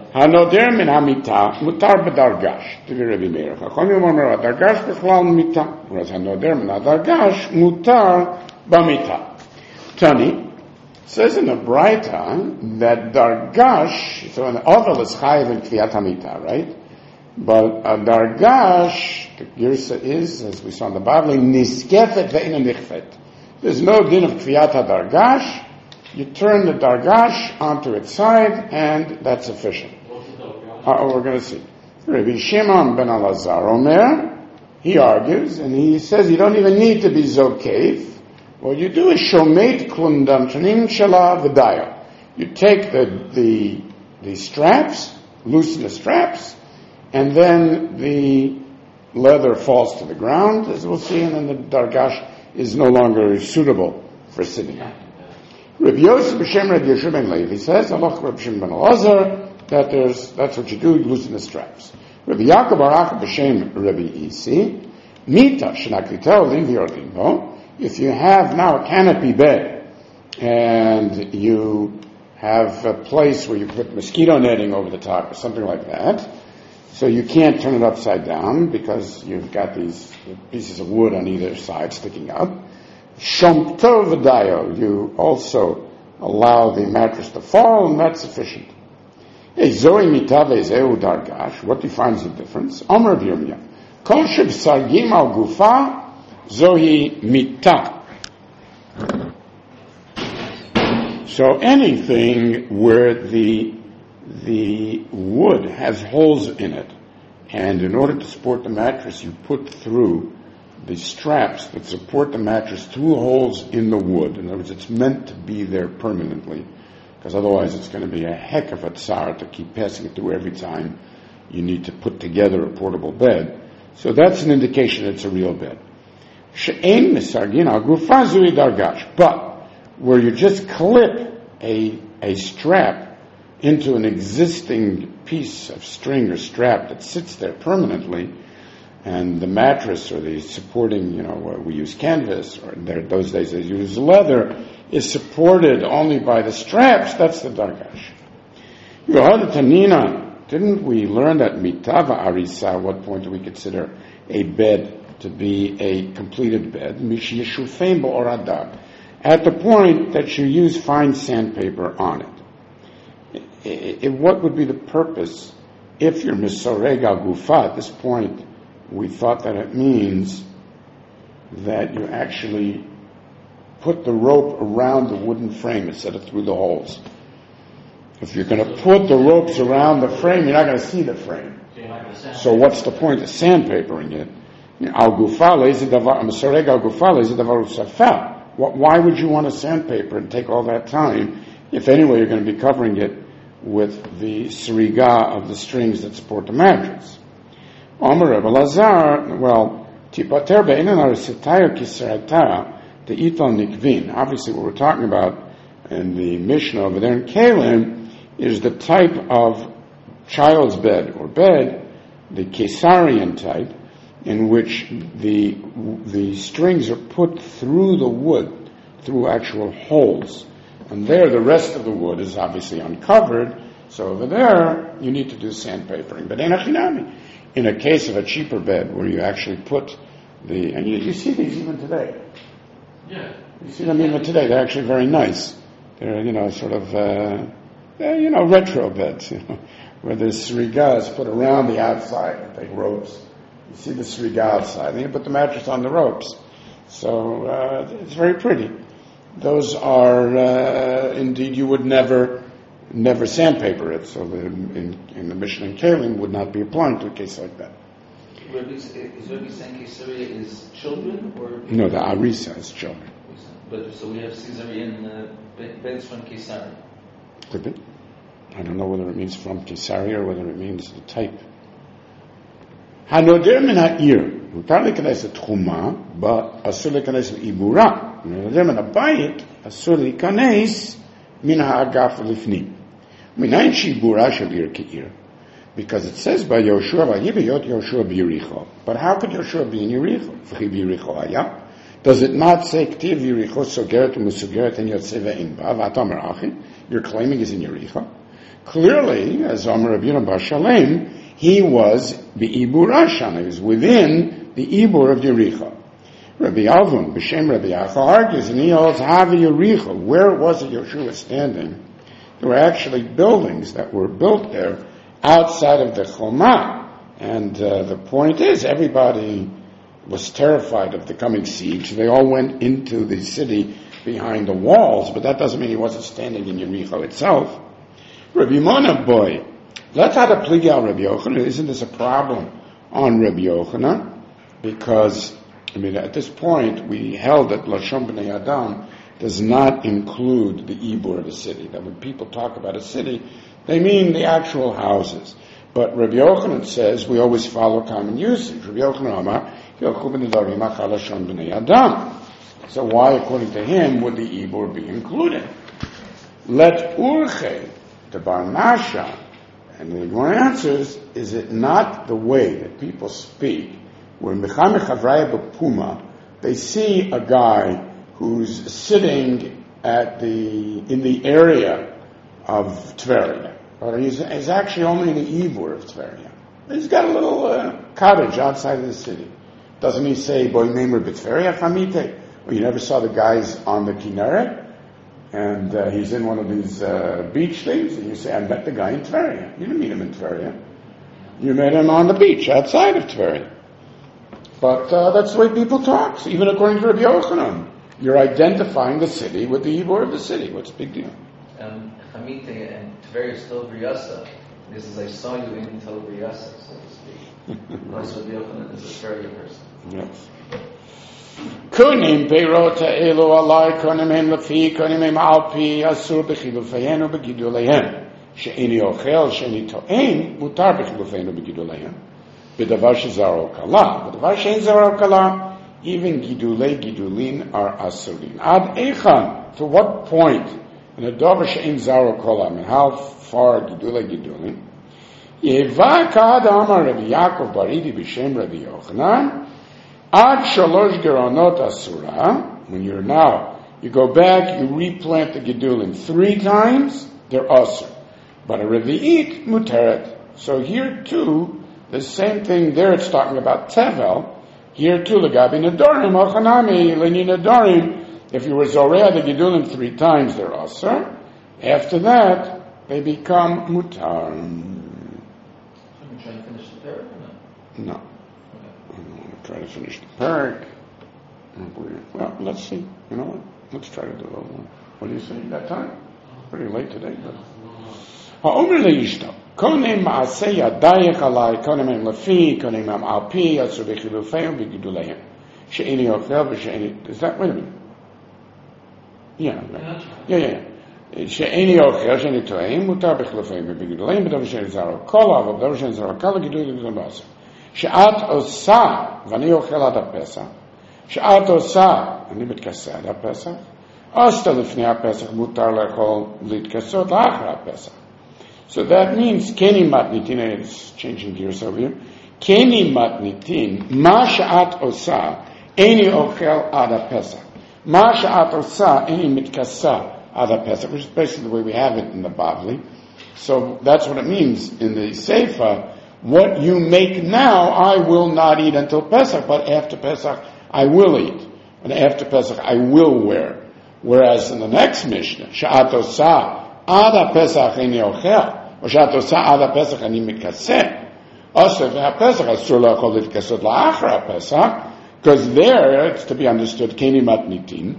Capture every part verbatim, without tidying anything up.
הנודר מן המיטה מותר בדרגש, תביא רבי מאיר. חכמים אומר, הדרגש בכלל מיטה, whereas הנודר מן הדרגש מותר במיטה. Tani says in the Braita that dargash, so an oval is higher than kviyat hamita, right? But a dargash, the girsa is, as we saw in the Bible, niskefet ve'ina nichfet. There's no din of kviyat dargash. You turn the dargash onto its side, and that's sufficient. Uh, we're going to see. Rabbi Shimon ben Elazar Omer, he argues, and he says you don't even need to be zokev. What you do is shomet klundam tanim shala v'daya. You take the, the, the straps, loosen the straps, and then the leather falls to the ground, as we'll see, and then the dargash is no longer suitable for sitting on. Rabbi Yosef b'shem Rabbi Yeshua ben Levi says, Alach Rabbi Shimon ben Elazar, that there's, that's what you do, you loosen the straps. Rabbi Yaakov Barach b'shem Rabbi Isi, Mita shenakritel lim v'yordimbo. If you have now a canopy bed, and you have a place where you put mosquito netting over the top or something like that, so you can't turn it upside down because you've got these pieces of wood on either side sticking up. Shomto v'dayo, you also allow the mattress to fall, and that's sufficient. Zoe mitave zeu dargash, what defines the difference? Omer v'yomya. Kol shebsargim al gufa, zohi mita. So anything where the the wood has holes in it, and in order to support the mattress, you put through the straps that support the mattress through holes in the wood. In other words, it's meant to be there permanently, because otherwise it's going to be a heck of a tsar to keep passing it through every time you need to put together a portable bed. So that's an indication it's a real bed. She'ein misargin al gufa zui dargash. But where you just clip a a strap into an existing piece of string or strap that sits there permanently, and the mattress or the supporting, you know, we use canvas, or there, those days they use leather, is supported only by the straps, that's the dargash. Tanina, didn't we learn that mitava arisa, at what point do we consider a bed to be a completed bed? At the point that you use fine sandpaper on it. It, it, what would be the purpose if you're misoreg al gufa? At this point, we thought that it means that you actually put the rope around the wooden frame instead of through the holes. If you're going to put the ropes around the frame, you're not going to see the frame. So what's the point of sandpapering it? Al gufa is a davar, misoreg al gufa is a davar usafel. Why would you want to sandpaper and take all that time if anyway you're going to be covering it with the sriga of the strings that support the mattress? Omer Rebbe Lazar, well, tipater be'inan arisitayo kisarata the ital nikvin. Obviously, what we're talking about in the Mishnah over there in Kalim is the type of child's bed or bed, the Caesarian type, in which the the strings are put through the wood, through actual holes. And there, the rest of the wood is obviously uncovered. So over there, you need to do sandpapering. But in a, in a case of a cheaper bed, where you actually put the, and you, you see these even today. Yeah. You see them even today. They're actually very nice. They're, you know, sort of, uh, they're, you know, retro beds, you know, where the sriga is put around the outside, like ropes. You see the sriga outside, and you put the mattress on the ropes. So uh, it's very pretty. Those are, uh, indeed, you would never, never sandpaper it. So the, in, in the Mishnah and Kalim would not be applying to a case like that. Is Rabbi saying Caesarea is children, or no? The Arisa is children. But so we have Caesarean uh, beds from Caesarea. Could be. I don't know whether it means from Caesarea or whether it means the type. Hanoder min ha'ir. מותר להיכנס לתחומה, אסור להיכנס לעיבורה. נראה מן הבית, אסור להיכנס מן האגף לפנים. מניין שעיבורה של עיר כעיר? Because it says by Yoshua, ויהי להיות יהושע ביריחו. But how could Yoshua be in Yericho? וכי ביריחו היה? Does it not say, כתיב יריחו סוגרת ומסוגרת אין יוצא ואין בה, ואתה אומר, אחי, you're claiming is in Yericho? Clearly, as Omer Rabbi Yonah Bar Shalem, he was Be'ibur Rashan. He was within the Ibur of Yericho. Rabbi Avon, B'Shem Rabbi Acha, argues, and he holds Havi Yericho. Where was it Yeshua standing? There were actually buildings that were built there outside of the Chomah. And uh, the point is, everybody was terrified of the coming siege. They all went into the city behind the walls, but that doesn't mean he wasn't standing in Yericho itself. Rabbi Mona, boy, let's have a pligi on Rabbi Yochanan. Isn't this a problem on Rabbi Yochanan? Because, I mean, at this point, we held that Lashon B'nai Adam does not include the Ibur of a city. That when people talk about a city, they mean the actual houses. But Rabbi Yochanan says we always follow common usage. Rabbi Yochanan Amar, Yelchu b'nedarim achal Lashon B'nai Adam. So why, according to him, would the Ibur be included? Let Urche, the Barnasha, and the Gemara answers, is it not the way that people speak, where Mechamech Havraya B'Puma, they see a guy who's sitting at the, in the area of Tveria, but he's, he's actually only in the Ibur of Tveria. He's got a little uh, cottage outside of the city. Doesn't he say, Boy Nemer B'Tveria Chamite? Well, you never saw the guys on the Kinneret? And uh, he's in one of these uh, beach things, and you say, I met the guy in Tveria. You didn't meet him in Tveria. You met him on the beach outside of Tveria. But uh, that's the way people talk. So even according to Rabbi Yochanan, you're identifying the city with the Ibur of the city. What's the big deal? Um, Chamite and Tveria is still Briasa. This is, I saw you in until Briasa, so to speak. Most Rabbi Yochanan is a Tveria person. Yes. Kunim peirot elu alai kunim hem lefi kunim hem alpi asur b'chilufeinu b'giduleihem she'ini ochel she'ini to'en mutar b'chilufeinu b'giduleihem b'davar shezaro kala b'davar she'en zaro kala even gidulei gidulin are asurin ad echan, to what point in a davar she'en zaro kala, I mean how far gidulei gidulin yeva kad amar Rabbi Yaakov Baridi b'shem Rabbi Yochanan Ad shalosh geronot asura, when you're now, you go back, you replant the gedulin three times, they're asur. But a revi'it muteret. So here too, the same thing there, it's talking about tevel. Here too, legabi nedarim, achanami, leni nedarim. If you were zoreah the gedulin three times, they're asur. After that, they become mutar. I'm trying to finish the pair or no? No. Try to finish the parak. Well, let's see. You know what? Let's try to do a little more. What do you say? That time? Pretty late today, but. Ha'omer le'ishto. Konem ma'aseh yadayech alai, konem em lefi, konem em alpi, atzur b'chilufeim b'giduleim. She'eni ochel v'she'eni. Is that? Wait a minute. Yeah. Right. Yeah, yeah, yeah. She'eni ochel, she'eni to'im, mutar b'chilufeim b'giduleim, b'davar she'eni zaro kola, b'davar she'eni zaro kola, giduleim b'davar. שאת עושה, ואני אוכל עד הפסח, שאת עושה, אני מתכסה עד הפסח, עשת לפני הפסח, מותר לאכול להתכסות לאחר הפסח. So that means, כני מתניתין, it's changing gears over here, כני מתניתין, מה שאת עושה, איני אוכל עד הפסח. מה שאת עושה, איני מתכסה עד הפסח, which is basically the way we have it in the Bavli. So that's what it means in the Seifa. What you make now, I will not eat until Pesach, but after Pesach, I will eat. And after Pesach, I will wear. Whereas in the next Mishnah, Sha'at Osa, Ada Pesach Ini Ochel, or Sha'at Osa, Ada Pesach Ani Mikaseh. Also, if HaPesach, Asur La'achol Litkasot La'achar HaPesach, because there, it's to be understood, Keni Matnitin,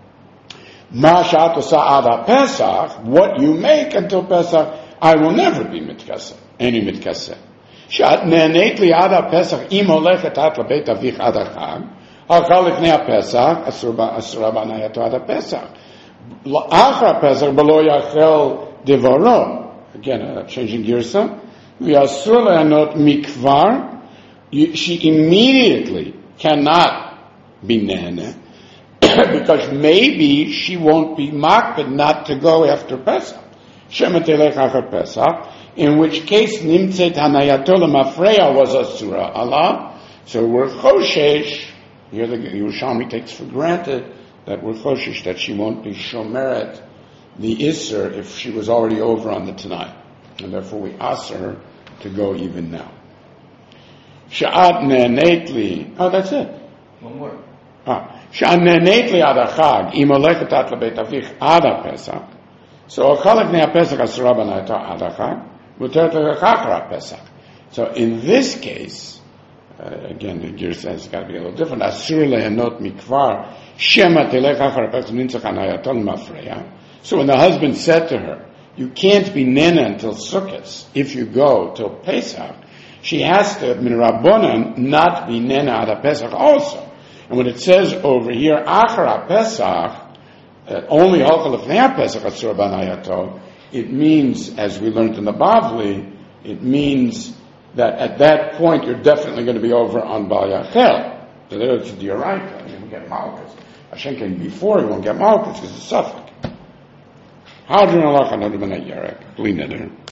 Ma Sha'at Osa, Ada Pesach, what you make until Pesach, I will never be Mitkaseh, Any Mitkaseh. שאת נהנית לי עד הפסח, אם הולכת את לבית אביך עד החג, הלכה לפני הפסח, אסורה בהנייתו עד הפסח. אחר הפסח, בלא יאכל דברו, again, uh, changing גרסה, ואסור ליהנות מכבר, she immediately cannot be nehene, because maybe she won't be makbid not to go after Pesach. Shema telech achar Pesach, in which case nimtzet hanayato lemafreya was asura Allah. So we're choshesh. Here the Yerushalmi takes for granted that we're choshesh that she won't be shomeret the Isser if she was already over on the Tanai. and therefore we ask her to go even now. Sha'at ne'netli. Oh, that's it. One more. Ah, sha'at ne'netli ad ha'chag, im olechet at lebeit avich ad ha'pesach. So, chalak ne ha'pesach asura b'nayta ad ha'chag, muteret le'chachar ha'pesach. So, in this case, uh, again, the gear says it's got to be a little different. Asur lehenot mikvar, shema telech achar ha'pesach nintzach anayaton mafreya. So, when the husband said to her, you can't be nena until Sukkot if you go till Pesach, she has to, min rabbonan, not be nena ad Pesach also. And when it says over here, achar Pesach, that only halcha lefnei Pesach asur b'nayato, it means, as we learned in the Bavli, it means that at that point you're definitely going to be over on Bal Yachel. So there's the Yoraita, you won't get Malchus. Hashem came before, you won't get Malchus because it's Suffolk. Hadron Allah, Hanad Ben Yarek, Bli Neder.